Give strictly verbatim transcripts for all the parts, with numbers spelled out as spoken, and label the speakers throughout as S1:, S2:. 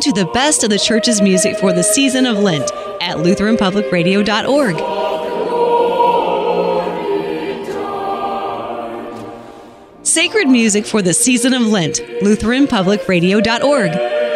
S1: you the best of the church's music for the season of Lent at Lutheran Public Radio dot org. Sacred music for the season of Lent, Lutheran Public Radio dot org.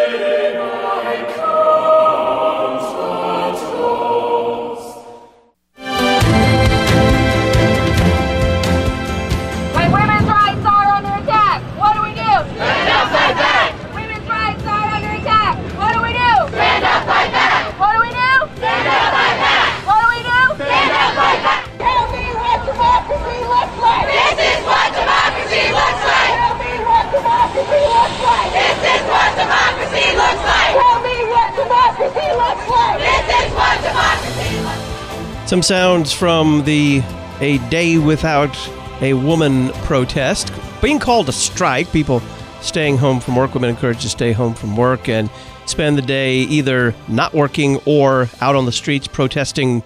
S2: Some sounds from the A Day Without a Woman protest. Being called a strike, people staying home from work, women encouraged to stay home from work and spend the day either not working or out on the streets protesting.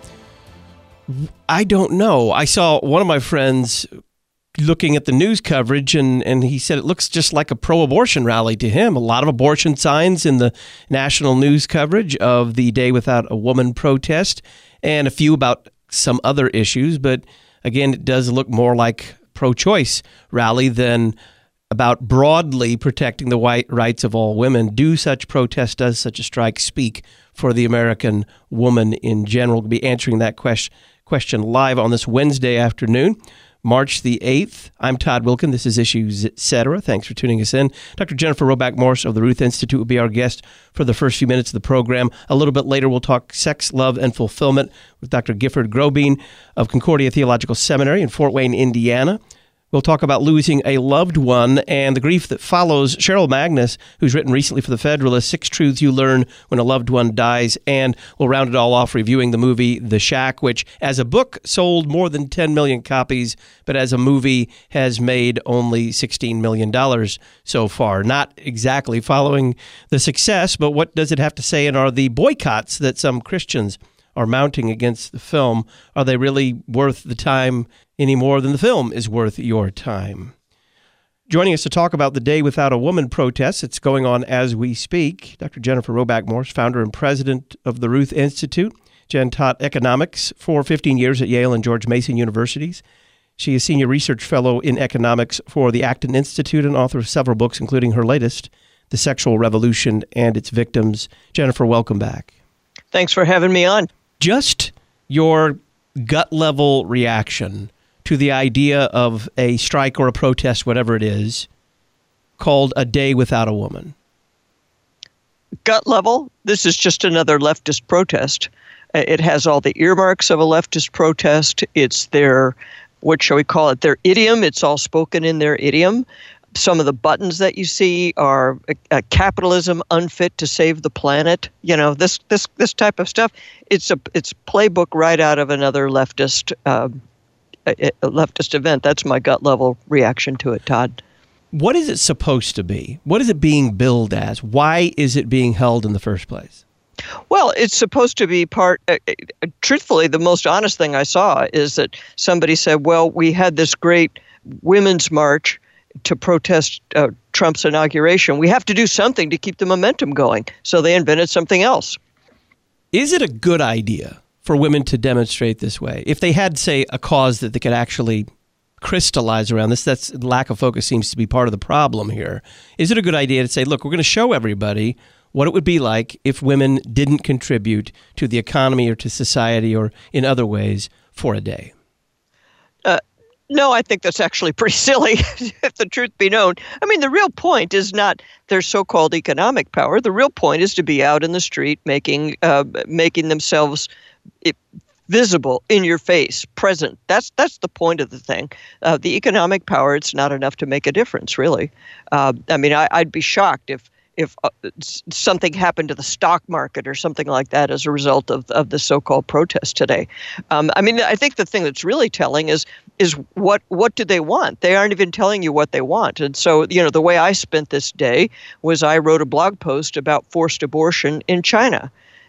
S2: I don't know. I saw one of my friends looking at the news coverage, and, and he said it looks just like a pro-abortion rally to him. A lot of abortion signs in the national news coverage of the Day Without a Woman protest, and a few about some other issues. But again, it does look more like pro-choice rally than about broadly protecting the white rights of all women. Do such protests, does such a strike speak for the American woman in general? We'll be answering that question question live on this Wednesday afternoon, March the eighth. I'm Todd Wilkin. This is Issues Etc. Thanks for tuning us in. Doctor Jennifer Roback Morse of the Ruth Institute will be our guest for the first few minutes of the program. A little bit later, we'll talk sex, love, and fulfillment with Doctor Gifford Grobeen of Concordia Theological Seminary in Fort Wayne, Indiana. We'll talk about losing a loved one and the grief that follows. Cheryl Magnus, who's written recently for The Federalist, Six Truths You Learn When a Loved One Dies. And we'll round it all off reviewing the movie The Shack, which as a book sold more than ten million copies, but as a movie has made only sixteen million dollars so far. Not exactly following the success, but what does it have to say? And are the boycotts that some Christians are mounting against the film, are they really worth the time any more than the film is worth your time? Joining us to talk about the Day Without a Woman protest, it's going on as we speak, Doctor Jennifer Roback Morse, founder and president of the Ruth Institute. Jen taught economics for fifteen years at Yale and George Mason Universities. She is senior research fellow in economics for the Acton Institute and author of several books, including her latest, The Sexual Revolution and Its Victims. Jennifer, welcome back.
S3: Thanks for having me on.
S2: Just your gut-level reaction to the idea of a strike or a protest, whatever it is, called A Day Without a Woman.
S3: Gut level, this is just another leftist protest. It has all the earmarks of a leftist protest. It's their, what shall we call it, their idiom. It's all spoken in their idiom. Some of the buttons that you see are uh, capitalism unfit to save the planet. You know, this this this type of stuff. It's a it's playbook right out of another leftist uh, a, a leftist event. That's my gut level reaction to it, Todd.
S2: What is it supposed to be? What is it being billed as? Why is it being held in the first place?
S3: Well, it's supposed to be part, uh, uh, truthfully, the most honest thing I saw is that somebody said, well, we had this great women's march to protest uh, Trump's inauguration. We have to do something to keep the momentum going. So they invented something else.
S2: Is it a good idea for women to demonstrate this way? If they had, say, a cause that they could actually crystallize around this, that's lack of focus seems to be part of the problem here. Is it a good idea to say, look, we're going to show everybody what it would be like if women didn't contribute to the economy or to society or in other ways for a day?
S3: Uh, no, I think that's actually pretty silly, if the truth be known. I mean, the real point is not their so-called economic power. The real point is to be out in the street making uh, making themselves visible, in your face, present. That's that's the point of the thing. Uh, the economic power, it's not enough to make a difference, really. Uh, I mean, I, I'd be shocked if if uh, something happened to the stock market or something like that as a result of, of the so-called protest today. Um, I mean, I think the thing that's really telling is is what what do they want? They aren't even telling you what they want. And so, you know, the way I spent this day was I wrote a blog post about forced abortion in China.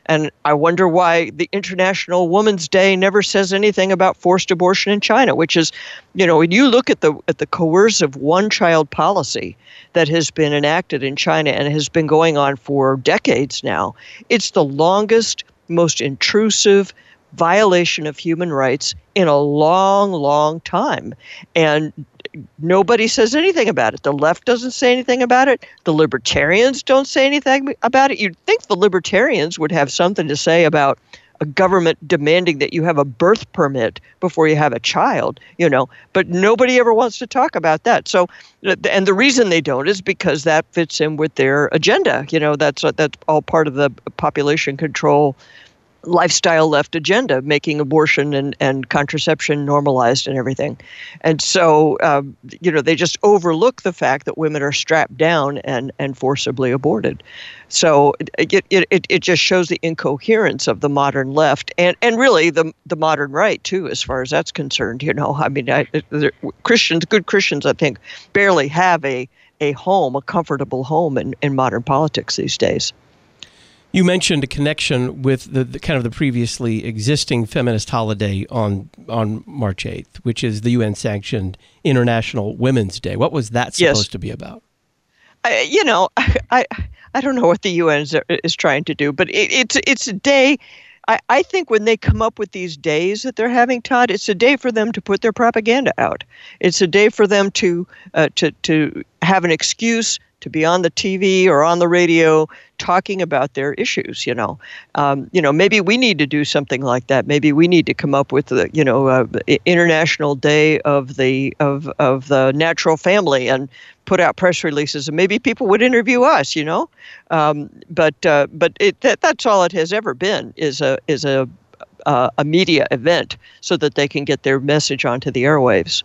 S3: And I wonder why the International Women's Day never says anything about forced abortion in China, which is, you know, when you look at the at the coercive one-child policy that has been enacted in China and has been going on for decades now, it's the longest, most intrusive violation of human rights in a long, long time. And nobody says anything about it. The left doesn't say anything about it. The libertarians don't say anything about it. You'd think the libertarians would have something to say about a government demanding that you have a birth permit before you have a child, you know, but nobody ever wants to talk about that. So, and the reason they don't is because that fits in with their agenda. You know, that's that's all part of the population control lifestyle left agenda, making abortion and, and contraception normalized and everything. And so, um, you know, they just overlook the fact that women are strapped down and, and forcibly aborted. So it, it it it just shows the incoherence of the modern left and, and really the the modern right, too, as far as that's concerned. You know, I mean, I, Christians, good Christians, I think, barely have a, a home, a comfortable home in, in modern politics these days.
S2: You mentioned a connection with the, the kind of the previously existing feminist holiday on on March eighth, which is the U N-sanctioned International Women's Day. What was that supposed
S3: yes.
S2: to be about?
S3: I, you know, I I don't know what the U N is, is trying to do, but it, it's it's a day. I, I think when they come up with these days that they're having, Todd, it's a day for them to put their propaganda out. It's a day for them to uh, to to have an excuse to be on the T V or on the radio talking about their issues, you know. Um, you know, maybe we need to do something like that. Maybe we need to come up with the, you know, uh, International Day of the of of the Natural Family and put out press releases, and maybe people would interview us, you know. Um, but uh, but it that, that's all it has ever been is a is a uh, a media event so that they can get their message onto the airwaves.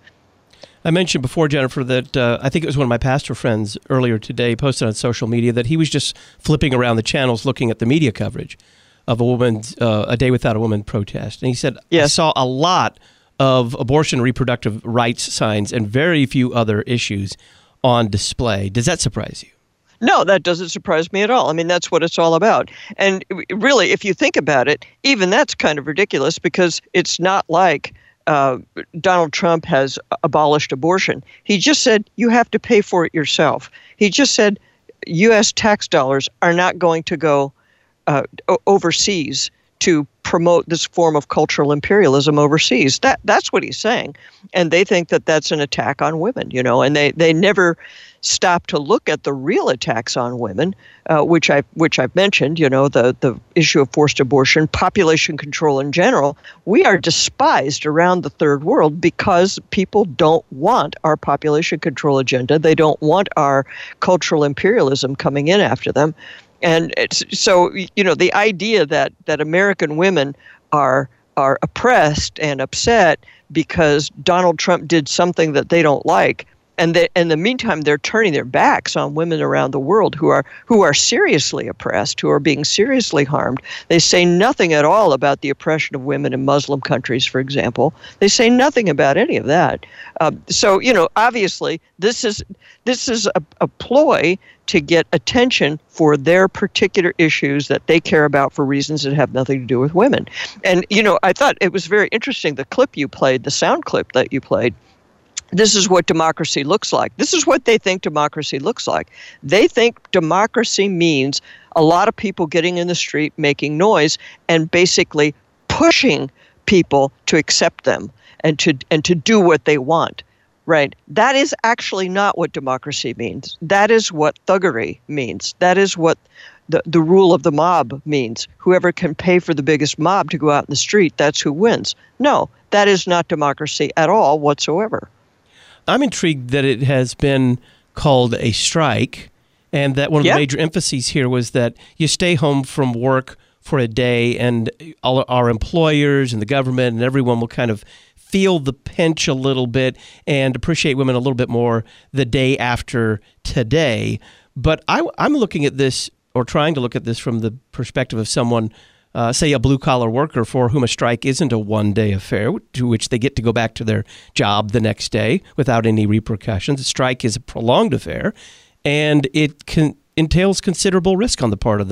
S2: I mentioned before, Jennifer, that uh, I think it was one of my pastor friends earlier today posted on social media that he was just flipping around the channels looking at the media coverage of a woman's uh, a Day Without a Woman protest. And he said, yes. I saw a lot of abortion reproductive rights signs and very few other issues on display. Does that surprise you?
S3: No, that doesn't surprise me at all. I mean, that's what it's all about. And really, if you think about it, even that's kind of ridiculous because it's not like Uh, Donald Trump has abolished abortion. He just said you have to pay for it yourself. He just said U S tax dollars are not going to go uh, o- overseas to promote this form of cultural imperialism overseas. That that's what he's saying, and they think that that's an attack on women. You know, and they they never stop to look at the real attacks on women, uh, which I which I've mentioned. You know, the the issue of forced abortion, population control in general. We are despised around the third world because people don't want our population control agenda. They don't want our cultural imperialism coming in after them. And it's, so, you know, the idea that, that American women are are oppressed and upset because Donald Trump did something that they don't like, and they, in the meantime, they're turning their backs on women around the world who are who are seriously oppressed, who are being seriously harmed. They say nothing at all about the oppression of women in Muslim countries, for example. They say nothing about any of that. Uh, so, you know, obviously, this is this is a, a ploy to get attention for their particular issues that they care about for reasons that have nothing to do with women. And, you know, I thought it was very interesting, the clip you played, the sound clip that you played. This is what democracy looks like. This is what they think democracy looks like. They think democracy means a lot of people getting in the street, making noise, and basically pushing people to accept them and to and to do what they want. Right. That is actually not what democracy means. That is what thuggery means. That is what the, the rule of the mob means. Whoever can pay for the biggest mob to go out in the street, that's who wins. No, that is not democracy at all whatsoever.
S2: I'm intrigued that it has been called a strike, and that one of
S3: yeah.
S2: the major emphases here was that you stay home from work for a day, and all our employers and the government and everyone will kind of feel the pinch a little bit and appreciate women a little bit more the day after today. But I, I'm looking at this, or trying to look at this from the perspective of someone, uh, say a blue-collar worker for whom a strike isn't a one-day affair, to which they get to go back to their job the next day without any repercussions. A strike is a prolonged affair, and it can, entails considerable risk on the part of the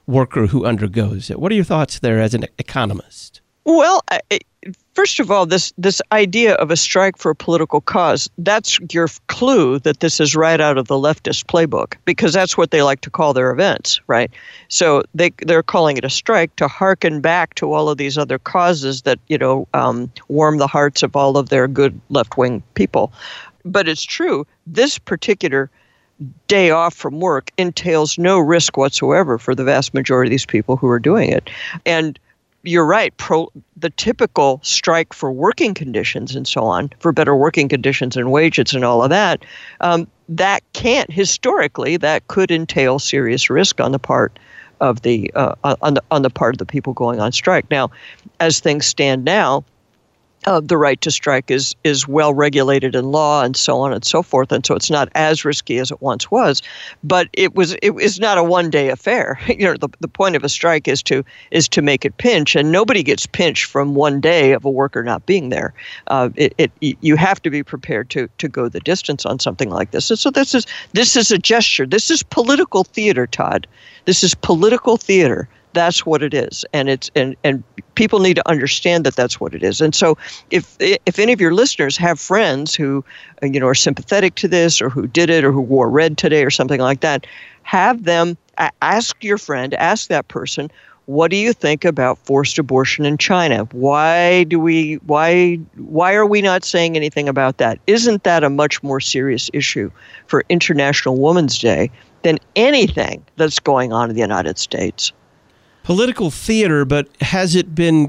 S2: worker who undergoes it. What are your thoughts there as an economist?
S3: Well, I, first of all, this this idea of a strike for a political cause, that's your clue that this is right out of the leftist playbook, because that's what they like to call their events, right? So they, they're calling it a strike to hearken back to all of these other causes that, you know, um, warm the hearts of all of their good left-wing people. But it's true, this particular day off from work entails no risk whatsoever for the vast majority of these people who are doing it. And you're right, pro, the typical strike for working conditions and so on, for better working conditions and wages and all of that, um, that can't, historically, that could entail serious risk on the part of the, uh, on the on the part of the people going on strike. Now, as things stand now, Uh, the right to strike is is well regulated in law and so on and so forth, and so it's not as risky as it once was. But it was it is not a one day affair. You know, the the point of a strike is to is to make it pinch, and nobody gets pinched from one day of a worker not being there. Uh, it, it you have to be prepared to to go the distance on something like this. And so this is this is a gesture. This is political theater, Todd. This is political theater. That's what it is, and it's and, and people need to understand that that's what it is. And so, if if any of your listeners have friends who, you know, are sympathetic to this, or who did it, or who wore red today, or something like that, have them ask your friend, ask that person, what do you think about forced abortion in China? Why do we why why are we not saying anything about that? Isn't that a much more serious issue for International Women's Day than anything that's going on in the United States?
S2: Political theater, but has it been,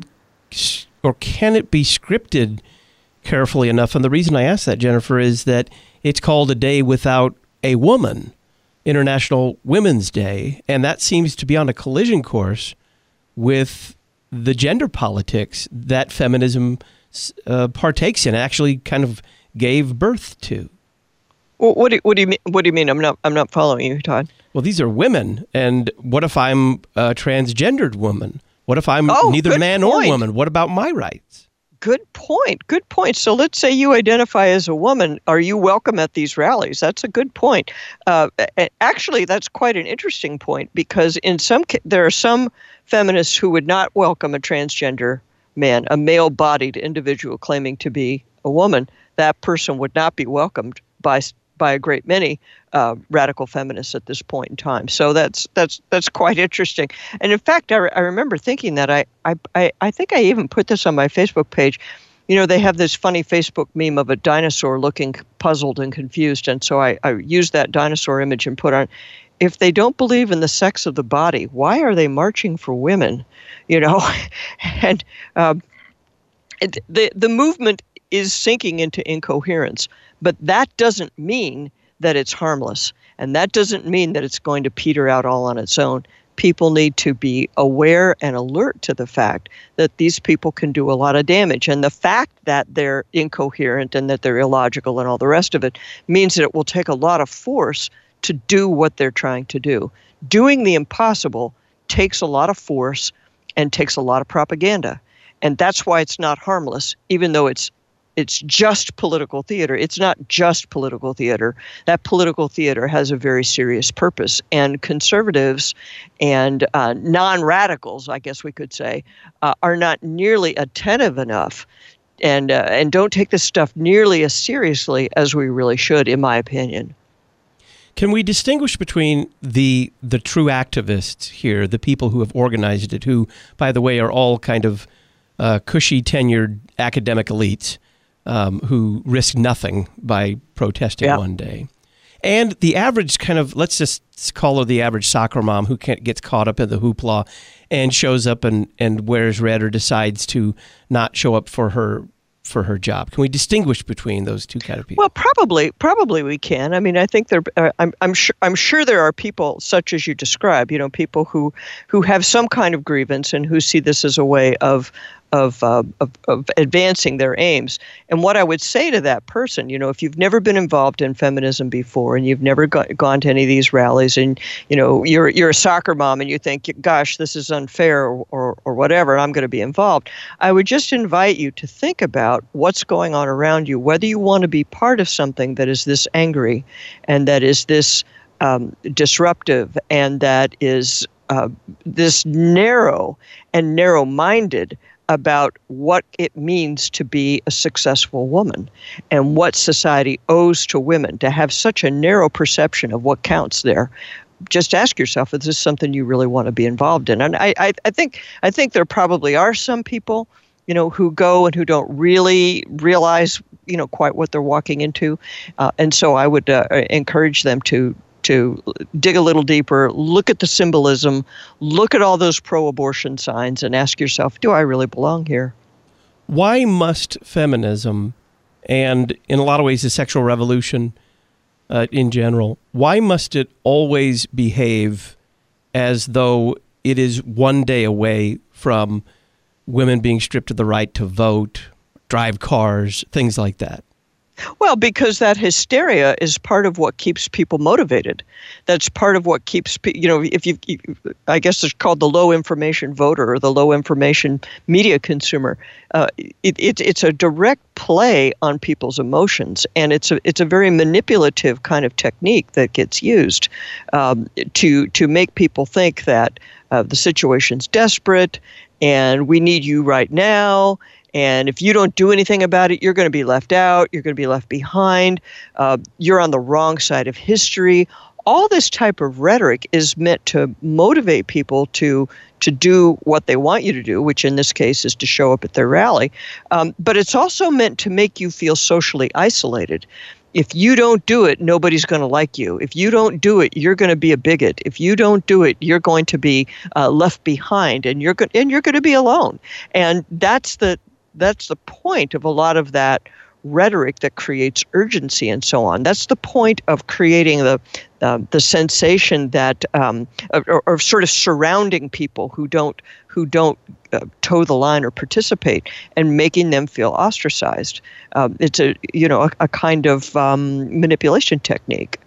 S2: or can it be scripted carefully enough? And the reason I ask that, Jennifer, is that it's called A Day Without a Woman, International Women's Day, and that seems to be on a collision course with the gender politics that feminism uh, partakes in, actually kind of gave birth to.
S3: Well, what do, what do you mean? What do you mean? I'm not I'm not following you, Todd.
S2: Well, these are women, and what if I'm a transgendered woman? What if I'm
S3: oh,
S2: neither man
S3: point.
S2: or woman? What about my rights?
S3: Good point. Good point. So let's say you identify as a woman. Are you welcome at these rallies? That's a good point. Uh, actually, that's quite an interesting point, because in some there are some feminists who would not welcome a transgender man, a male-bodied individual claiming to be a woman. That person would not be welcomed by by a great many uh, radical feminists at this point in time. So that's that's that's quite interesting. And in fact, I, re- I remember thinking that I, I I think I even put this on my Facebook page. You know, they have this funny Facebook meme of a dinosaur looking puzzled and confused. And so I, I used that dinosaur image and put on, if they don't believe in the sex of the body, why are they marching for women? You know, and um, it, the the movement is sinking into incoherence. But that doesn't mean that it's harmless, and that doesn't mean that it's going to peter out all on its own. People need to be aware and alert to the fact that these people can do a lot of damage. And the fact that they're incoherent and that they're illogical and all the rest of it means that it will take a lot of force to do what they're trying to do. Doing the impossible takes a lot of force and takes a lot of propaganda. And that's why it's not harmless, even though it's It's just political theater. It's not just political theater. That political theater has a very serious purpose. And conservatives and uh, non-radicals, I guess we could say, uh, are not nearly attentive enough and uh, and don't take this stuff nearly as seriously as we really should, in my opinion.
S2: Can we distinguish between the the true activists here, the people who have organized it, who, by the way, are all kind of uh, cushy, tenured academic elites, Um, who risk nothing by protesting
S3: yeah.
S2: one day, and the average kind of, let's just call her the average soccer mom who can't, gets caught up in the hoopla and shows up and, and wears red or decides to not show up for her for her job. Can we distinguish between those two kind of people?
S3: Well, probably, probably we can. I mean, I think there. Uh, I'm, I'm sure. I'm sure there are people such as you describe. You know, people who who have some kind of grievance and who see this as a way of. Of, uh, of of advancing their aims. And what I would say to that person, you know, if you've never been involved in feminism before and you've never go- gone to any of these rallies, and you know you're you're a soccer mom and you think, gosh, this is unfair or or, or whatever, and I'm going to be involved, I would just invite you to think about what's going on around you, whether you want to be part of something that is this angry and that is this um, disruptive and that is uh, this narrow and narrow-minded about what it means to be a successful woman and what society owes to women, to have such a narrow perception of what counts there. Just ask yourself, is this something you really want to be involved in? And I, I, I think I think there probably are some people, you know, who go and who don't really realize, you know, quite what they're walking into. Uh, and so I would uh, encourage them to to dig a little deeper, look at the symbolism, look at all those pro-abortion signs, and ask yourself, do I really belong here?
S2: Why must feminism, and in a lot of ways the sexual revolution uh, in general, why must it always behave as though it is one day away from women being stripped of the right to vote, drive cars, things like that?
S3: Well, because that hysteria is part of what keeps people motivated. That's part of what keeps, you know, if you, I guess it's called the low information voter or the low information media consumer. Uh, it, it, it's a direct play on people's emotions, and it's a it's a very manipulative kind of technique that gets used um, to to make people think that uh, the situation's desperate and we need you right now. And if you don't do anything about it, you're going to be left out. You're going to be left behind. Uh, you're on the wrong side of history. All this type of rhetoric is meant to motivate people to to do what they want you to do, which in this case is to show up at their rally. Um, but it's also meant to make you feel socially isolated. If you don't do it, nobody's going to like you. If you don't do it, you're going to be a bigot. If you don't do it, you're going to be uh, left behind, and you're go- and you're going to be alone. And that's the That's the point of a lot of that rhetoric that creates urgency and so on. That's the point of creating the uh, the sensation that um, or, or sort of surrounding people who don't who don't uh, toe the line or participate, and making them feel ostracized. Um, it's a you know a, a kind of um, manipulation technique.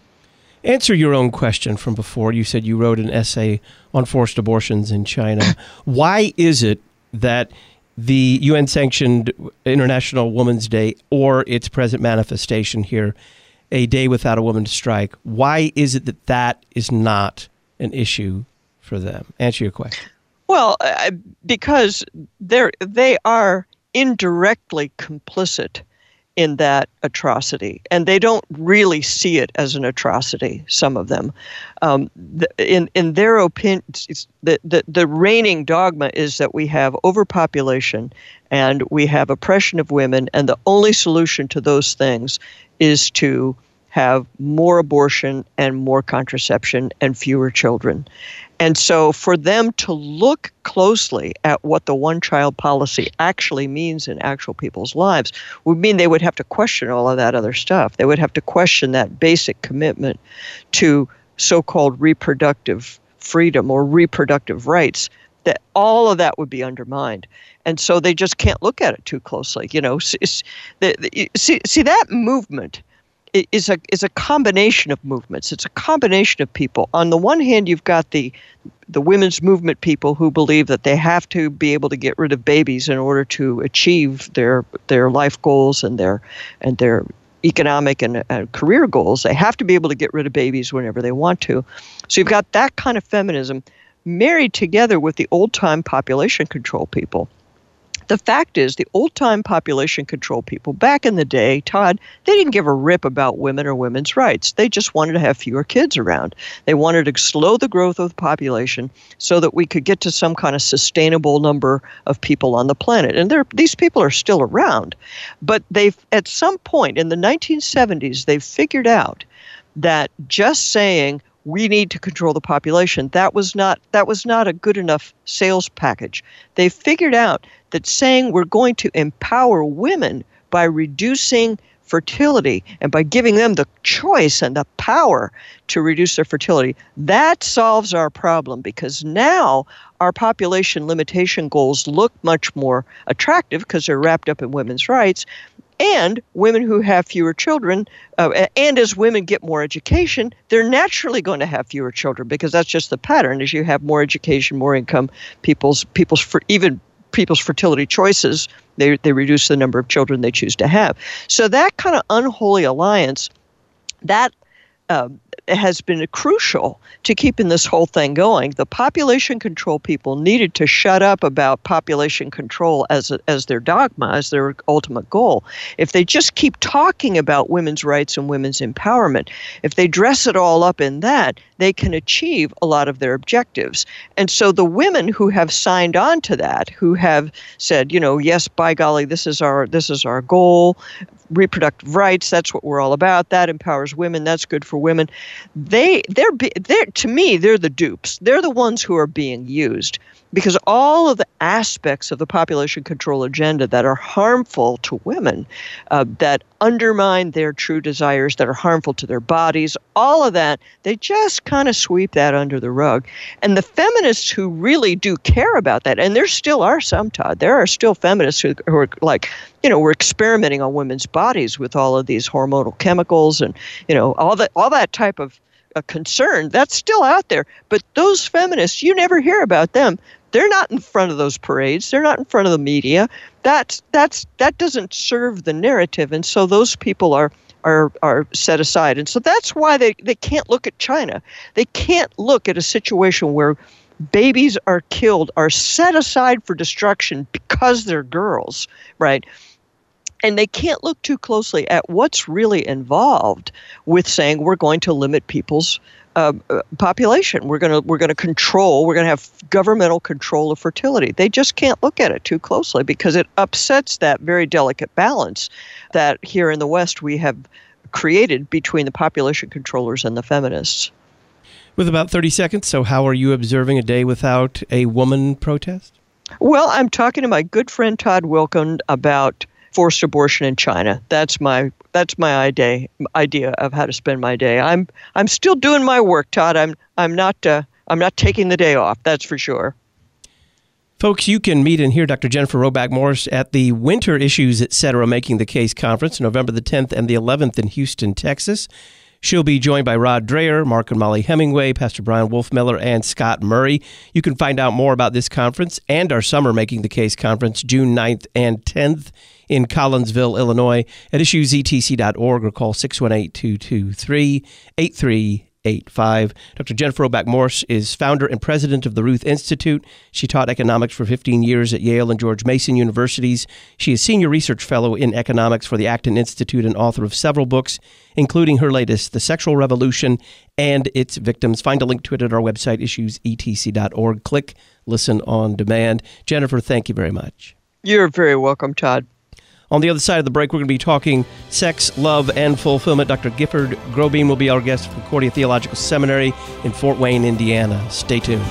S2: Answer your own question from before. You said you wrote an essay on forced abortions in China. Why is it that the U N-sanctioned International Women's Day, or its present manifestation here, a day without a woman to strike, why is it that that is not an issue for them? Answer your question.
S3: Well, uh, because they're they are indirectly complicit in that atrocity, and they don't really see it as an atrocity. Some of them, um, the, in in their opinion, the, the the reigning dogma is that we have overpopulation and we have oppression of women, and the only solution to those things is to have more abortion and more contraception and fewer children. And so for them to look closely at what the one-child policy actually means in actual people's lives would mean they would have to question all of that other stuff. They would have to question that basic commitment to so-called reproductive freedom or reproductive rights, that all of that would be undermined. And so they just can't look at it too closely. You know, see, see, see that movement is a is a combination of movements. It's a combination of people. On the one hand, you've got the the women's movement people who believe that they have to be able to get rid of babies in order to achieve their their life goals and their and their economic and uh, career goals. They have to be able to get rid of babies whenever they want to. So you've got that kind of feminism married together with the old-time population control people. The fact is, the old-time population control people back in the day, Todd, they didn't give a rip about women or women's rights. They just wanted to have fewer kids around. They wanted to slow the growth of the population so that we could get to some kind of sustainable number of people on the planet. And these people are still around. But they've, at some point in the nineteen seventies, they've figured out that just saying, we need to control the population, that was not that was not a good enough sales package. They figured out that saying we're going to empower women by reducing fertility and by giving them the choice and the power to reduce their fertility, that solves our problem, because now our population limitation goals look much more attractive because they're wrapped up in women's rights. And women who have fewer children, uh, and as women get more education, they're naturally going to have fewer children, because that's just the pattern. As you have more education, more income, people's people's for even people's fertility choices, they they reduce the number of children they choose to have. So that kind of unholy alliance, that uh, has been crucial to keeping this whole thing going. The population control people needed to shut up about population control as a, as their dogma, as their ultimate goal. If they just keep talking about women's rights and women's empowerment, if they dress it all up in that, they can achieve a lot of their objectives. And so the women who have signed on to that, who have said, you know, yes, by golly, this is our this is our goal, reproductive rights, that's what we're all about, that empowers women, that's good for women. They they're they're to me, they're the dupes. They're the ones who are being used, because all of the aspects of the population control agenda that are harmful to women, uh, that undermine their true desires, that are harmful to their bodies, all of that, they just kind of sweep that under the rug. And the feminists who really do care about that, and there still are some, Todd, there are still feminists who, who are like, you know, we're experimenting on women's bodies with all of these hormonal chemicals and, you know, all that, all that type of uh, concern, that's still out there. But those feminists, you never hear about them. They're not in front of those parades. They're not in front of the media. That's that's that doesn't serve the narrative, and so those people are are are set aside. And so that's why they, they can't look at China. They can't look at a situation where babies are killed, are set aside for destruction because they're girls, right? And they can't look too closely at what's really involved with saying we're going to limit people's Uh, population. We're going to we're going to control. We're going to have governmental control of fertility. They just can't look at it too closely because it upsets that very delicate balance that here in the West we have created between the population controllers and the feminists.
S2: With about thirty seconds, so how are you observing a day without a woman protest?
S3: Well, I'm talking to my good friend Todd Wilken about forced abortion in China. That's my that's my idea idea of how to spend my day. I'm I'm still doing my work, Todd. I'm I'm not uh, I'm not taking the day off. That's for sure.
S2: Folks, you can meet and hear Doctor Jennifer Roback Morse at the Winter Issues, et cetera, Making the Case Conference, November the tenth and the eleventh in Houston, Texas. She'll be joined by Rod Dreher, Mark and Molly Hemingway, Pastor Brian Wolfmiller, and Scott Murray. You can find out more about this conference and our summer Making the Case Conference, June ninth and tenth in Collinsville, Illinois, at issues e t c dot org or call six one eight, two two three, eight three eight five. Doctor Jennifer Roback Morse is founder and president of the Ruth Institute. She taught economics for fifteen years at Yale and George Mason Universities. She is senior research fellow in economics for the Acton Institute and author of several books, including her latest, The Sexual Revolution and Its Victims. Find a link to it at our website, issues e t c dot org. Click Listen on Demand. Jennifer, thank you very much.
S3: You're very welcome, Todd.
S2: On the other side of the break, we're going to be talking sex, love, and fulfillment. Doctor Gifford Grobeam will be our guest from Concordia Theological Seminary in Fort Wayne, Indiana. Stay tuned.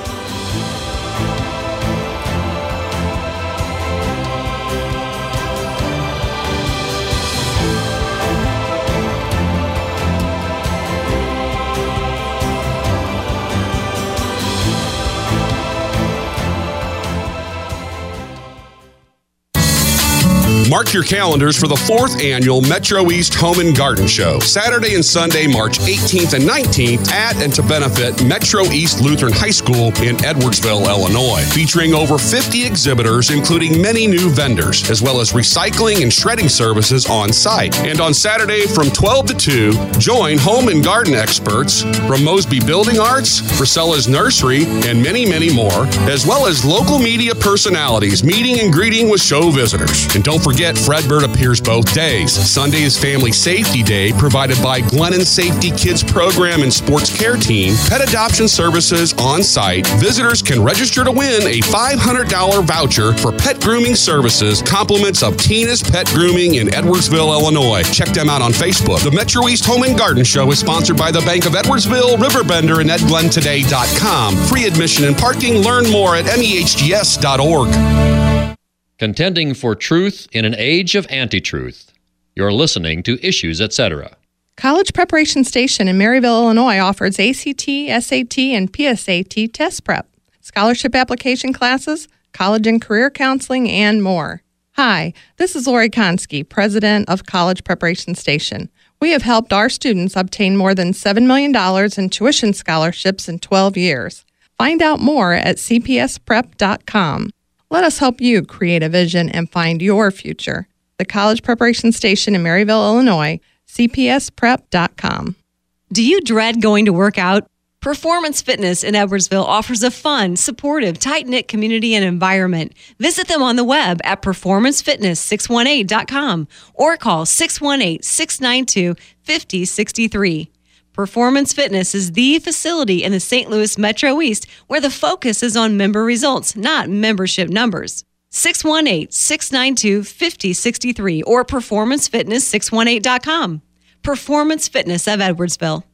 S4: Mark your calendars for the fourth annual Metro East Home and Garden Show, Saturday and Sunday, March eighteenth and nineteenth at and to benefit Metro East Lutheran High School in Edwardsville, Illinois. Featuring over fifty exhibitors, including many new vendors, as well as recycling and shredding services on site. And on Saturday from twelve to two, join home and garden experts from Mosby Building Arts, Frisella's Nursery, and many, many more, as well as local media personalities meeting and greeting with show visitors. And don't forget, Fredbird appears both days. Sunday is Family Safety Day, provided by Glennon Safety Kids Program and Sports Care Team. Pet adoption services on site. Visitors can register to win a five hundred dollars voucher for pet grooming services, compliments of Tina's Pet Grooming in Edwardsville, Illinois. Check them out on Facebook. The Metro East Home and Garden Show is sponsored by the Bank of Edwardsville, Riverbender, and ed glen today dot com. Free admission and parking. Learn more at m e h g s dot org.
S5: Contending for truth in an age of anti-truth. You're listening to Issues, et cetera.
S6: College Preparation Station in Maryville, Illinois offers A C T, S A T, and P S A T test prep, scholarship application classes, college and career counseling, and more. Hi, this is Lori Konski, president of College Preparation Station. We have helped our students obtain more than seven million dollars in tuition scholarships in twelve years. Find out more at c p s prep dot com. Let us help you create a vision and find your future. The College Preparation Station in Maryville, Illinois, c p s prep dot com.
S1: Do you dread going to work out? Performance Fitness in Edwardsville offers a fun, supportive, tight-knit community and environment. Visit them on the web at performance fitness six one eight dot com or call six one eight, six nine two, five zero six three. Performance Fitness is the facility in the Saint Louis Metro East where the focus is on member results, not membership numbers. six one eight, six nine two, five zero six three or performance fitness six one eight dot com. Performance Fitness of Edwardsville.